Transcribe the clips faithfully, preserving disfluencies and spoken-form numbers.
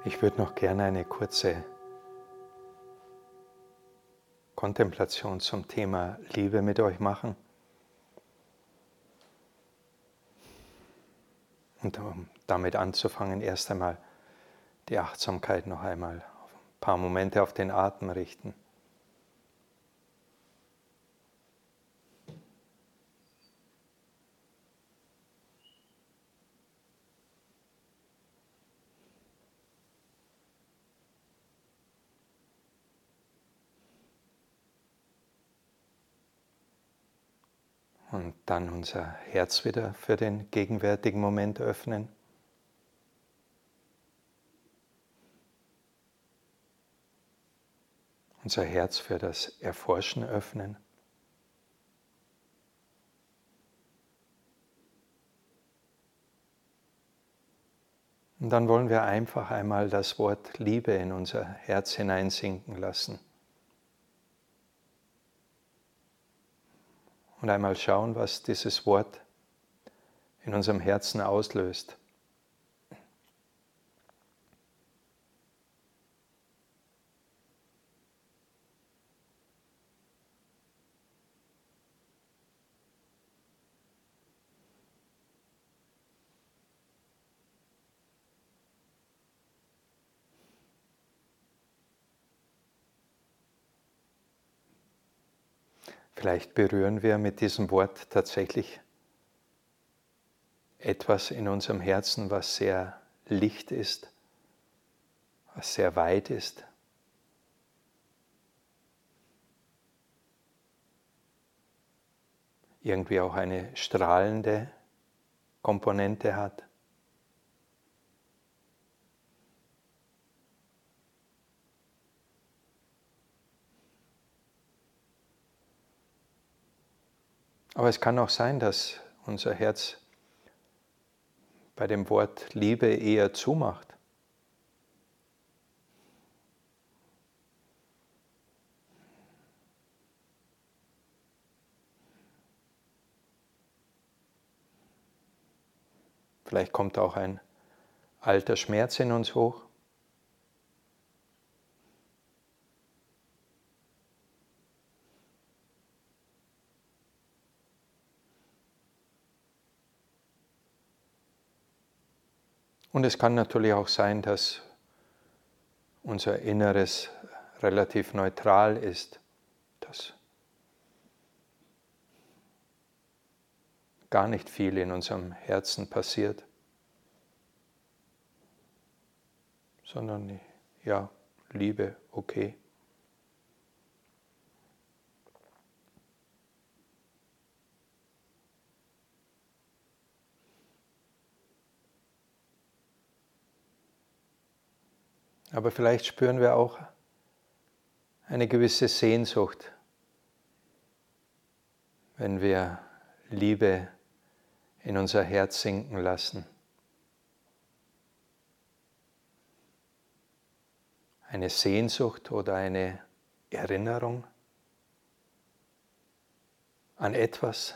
Ich würde noch gerne eine kurze Kontemplation zum Thema Liebe mit euch machen. Und um damit anzufangen, erst einmal die Achtsamkeit noch einmal auf ein paar Momente auf den Atem richten. Und dann unser Herz wieder für den gegenwärtigen Moment öffnen. Unser Herz für das Erforschen öffnen. Und dann wollen wir einfach einmal das Wort Liebe in unser Herz hineinsinken lassen. Und einmal schauen, was dieses Wort in unserem Herzen auslöst. Vielleicht berühren wir mit diesem Wort tatsächlich etwas in unserem Herzen, was sehr licht ist, was sehr weit ist. Irgendwie auch eine strahlende Komponente hat. Aber es kann auch sein, dass unser Herz bei dem Wort Liebe eher zumacht. Vielleicht kommt auch ein alter Schmerz in uns hoch. Und es kann natürlich auch sein, dass unser Inneres relativ neutral ist, dass gar nicht viel in unserem Herzen passiert, sondern ja, Liebe, okay. Aber vielleicht spüren wir auch eine gewisse Sehnsucht, wenn wir Liebe in unser Herz sinken lassen. Eine Sehnsucht oder eine Erinnerung an etwas,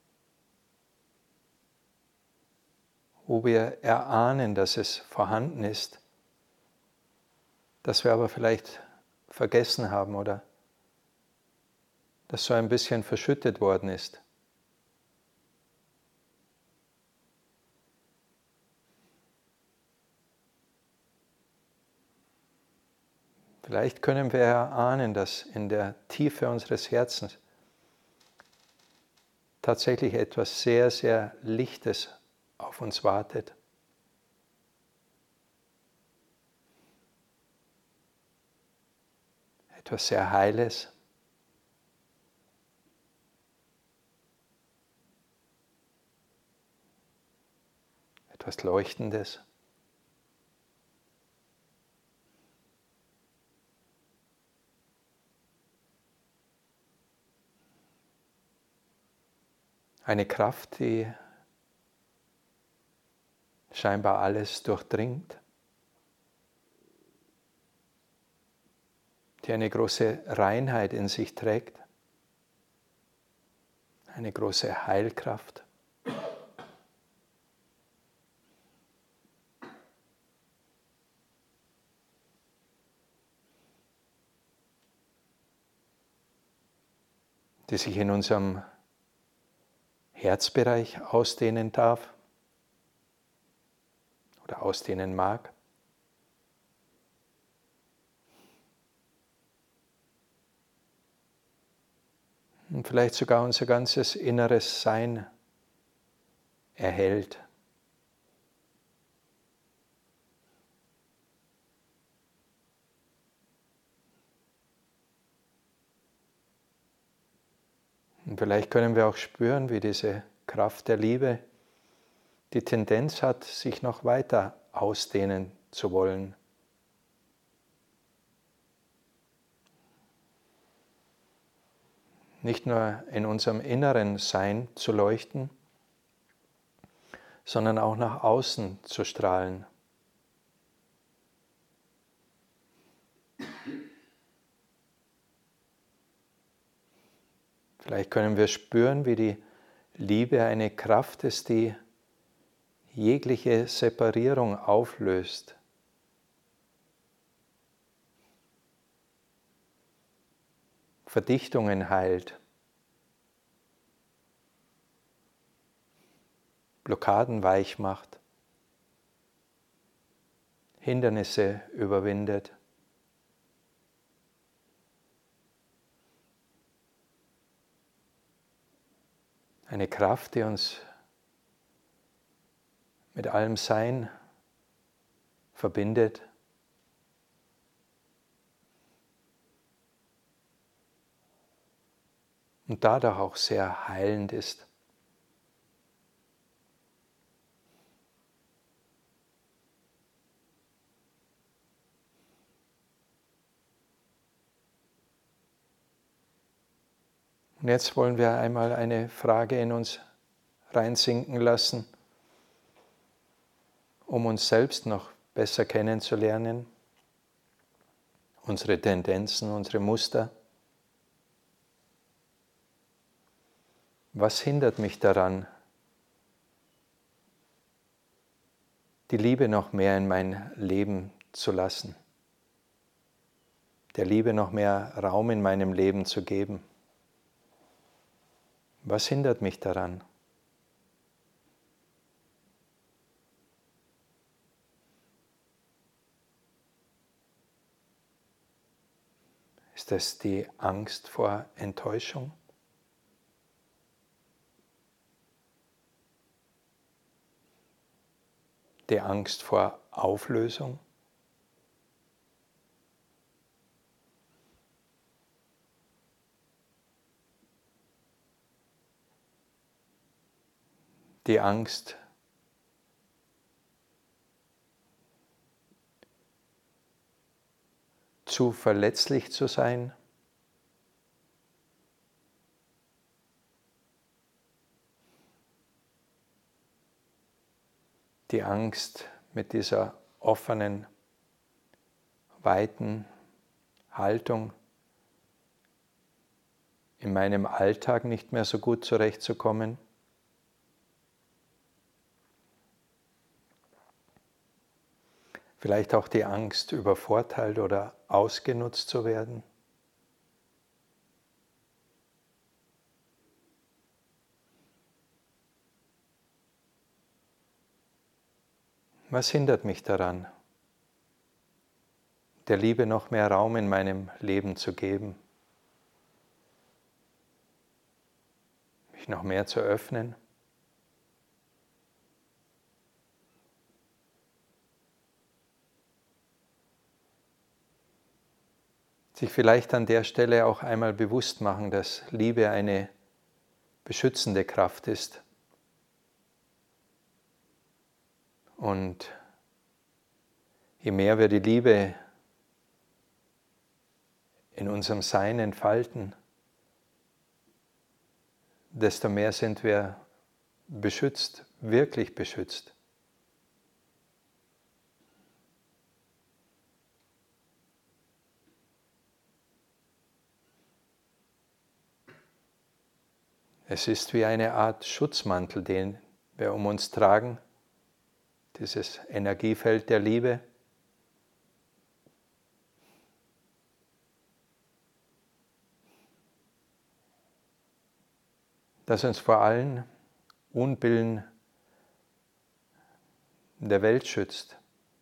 wo wir erahnen, dass es vorhanden ist, das wir aber vielleicht vergessen haben oder das so ein bisschen verschüttet worden ist. Vielleicht können wir erahnen, dass in der Tiefe unseres Herzens tatsächlich etwas sehr, sehr Lichtes auf uns wartet. Etwas sehr Heiles. Etwas Leuchtendes. Eine Kraft, die scheinbar alles durchdringt, die eine große Reinheit in sich trägt, eine große Heilkraft. die sich in unserem Herzbereich ausdehnen darf oder ausdehnen mag. Und vielleicht sogar unser ganzes inneres Sein erhält. Und vielleicht können wir auch spüren, wie diese Kraft der Liebe die Tendenz hat, sich noch weiter ausdehnen zu wollen. Nicht nur in unserem inneren Sein zu leuchten, sondern auch nach außen zu strahlen. Vielleicht können wir spüren, wie die Liebe eine Kraft ist, die jegliche Separierung auflöst. Verdichtungen heilt. Blockaden weich macht. Hindernisse überwindet. Eine Kraft, die uns mit allem Sein verbindet. Und dadurch auch sehr heilend ist. Und jetzt wollen wir einmal eine Frage in uns reinsinken lassen, um uns selbst noch besser kennenzulernen, unsere Tendenzen, unsere Muster. Was hindert mich daran, die Liebe noch mehr in mein Leben zu lassen, der Liebe noch mehr Raum in meinem Leben zu geben? Was hindert mich daran? Ist es die Angst vor Enttäuschung? Die Angst vor Auflösung? Die Angst, zu verletzlich zu sein? Die Angst, mit dieser offenen, weiten Haltung in meinem Alltag nicht mehr so gut zurechtzukommen? Vielleicht auch die Angst, übervorteilt oder ausgenutzt zu werden? Was hindert mich daran, der Liebe noch mehr Raum in meinem Leben zu geben, mich noch mehr zu öffnen? Sich vielleicht an der Stelle auch einmal bewusst machen, dass Liebe eine beschützende Kraft ist. Und je mehr wir die Liebe in unserem Sein entfalten, desto mehr sind wir beschützt, wirklich beschützt. Es ist wie eine Art Schutzmantel, den wir um uns tragen, dieses Energiefeld der Liebe. das uns vor allen Unbillen der Welt schützt.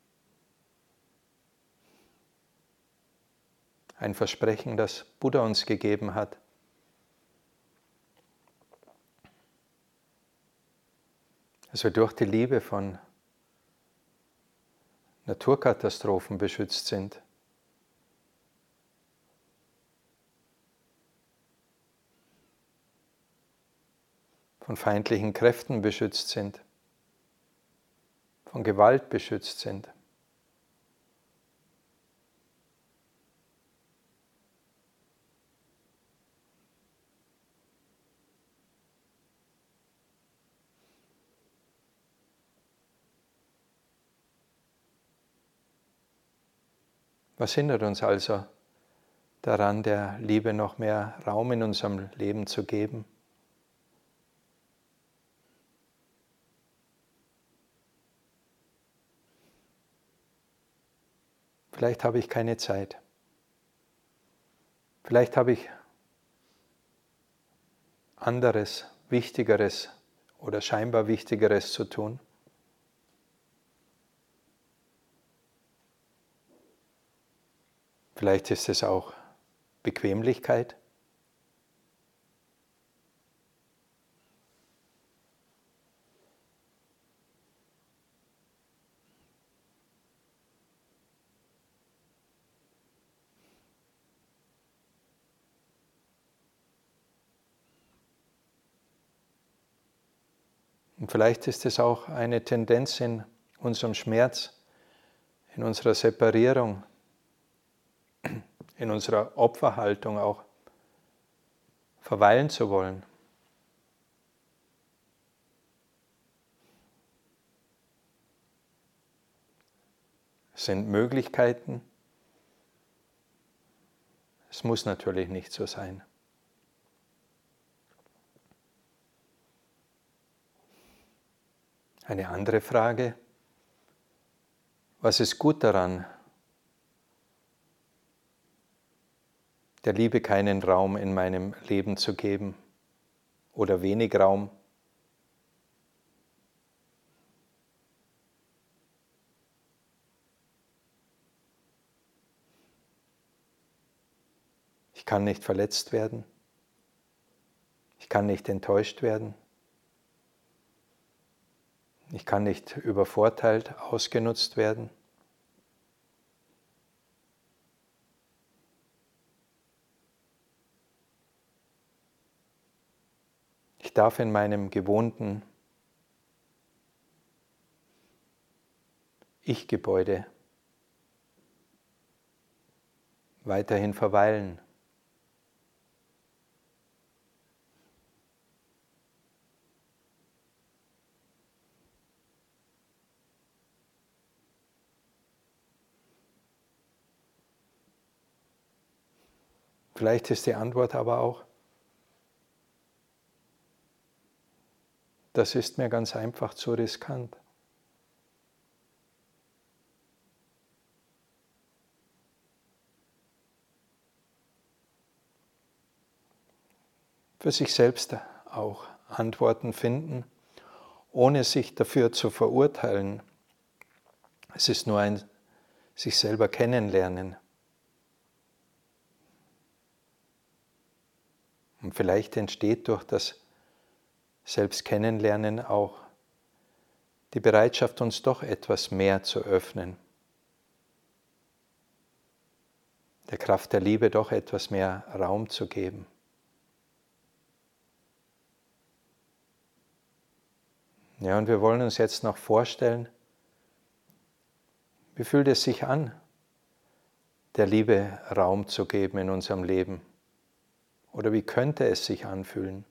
Ein Versprechen, das Buddha uns gegeben hat. Dass wir durch die Liebe von Naturkatastrophen beschützt sind. Von feindlichen Kräften beschützt sind. Von Gewalt beschützt sind. Was hindert uns also daran, der Liebe noch mehr Raum in unserem Leben zu geben? Vielleicht habe ich keine Zeit. Vielleicht habe ich anderes, Wichtigeres oder scheinbar Wichtigeres zu tun. Vielleicht ist es auch Bequemlichkeit. Und vielleicht ist es auch eine Tendenz in unserem Schmerz, in unserer Separierung, in unserer Opferhaltung auch verweilen zu wollen. Es sind Möglichkeiten. Es muss natürlich nicht so sein. Eine andere Frage: Was ist gut daran, der Liebe keinen Raum in meinem Leben zu geben oder wenig Raum? Ich kann nicht verletzt werden. Ich kann nicht enttäuscht werden. Ich kann nicht übervorteilt, ausgenutzt werden. Ich darf in meinem gewohnten Ich-Gebäude weiterhin verweilen. Vielleicht ist die Antwort aber auch: Das ist mir ganz einfach zu riskant. Für sich selbst auch Antworten finden, ohne sich dafür zu verurteilen. Es ist nur ein sich selber kennenlernen. Und vielleicht entsteht durch das Selbstkennenlernen auch die Bereitschaft, uns doch etwas mehr zu öffnen, der Kraft der Liebe doch etwas mehr Raum zu geben. Ja, und wir wollen uns jetzt noch vorstellen, wie fühlt es sich an, der Liebe Raum zu geben in unserem Leben? Oder wie könnte es sich anfühlen?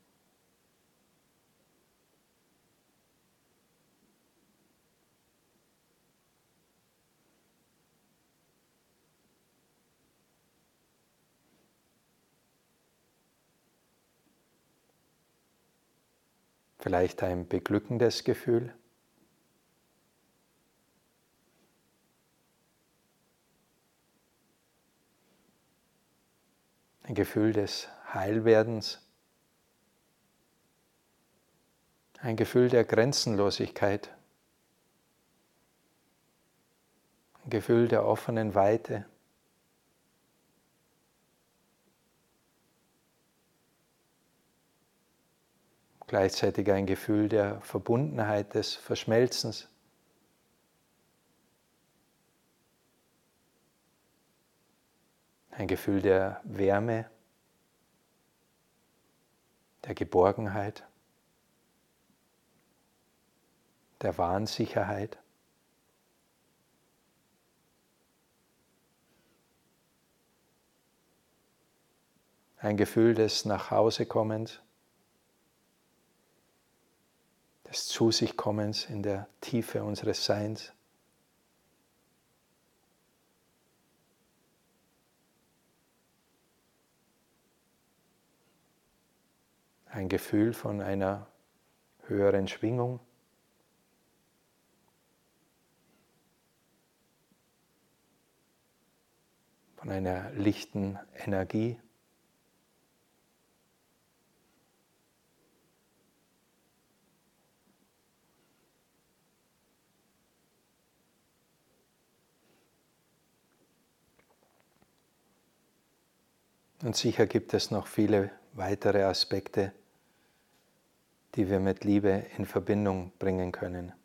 Vielleicht ein beglückendes Gefühl? Ein Gefühl des Heilwerdens? Ein Gefühl der Grenzenlosigkeit, ein Gefühl der offenen Weite, gleichzeitig ein Gefühl der Verbundenheit, des Verschmelzens. Ein Gefühl der Wärme, der Geborgenheit, der wahren Sicherheit. Ein Gefühl des Nachhausekommens, des Zu sich Kommens in der Tiefe unseres Seins. Ein Gefühl von einer höheren Schwingung. Von einer lichten Energie. Und sicher gibt es noch viele weitere Aspekte, die wir mit Liebe in Verbindung bringen können.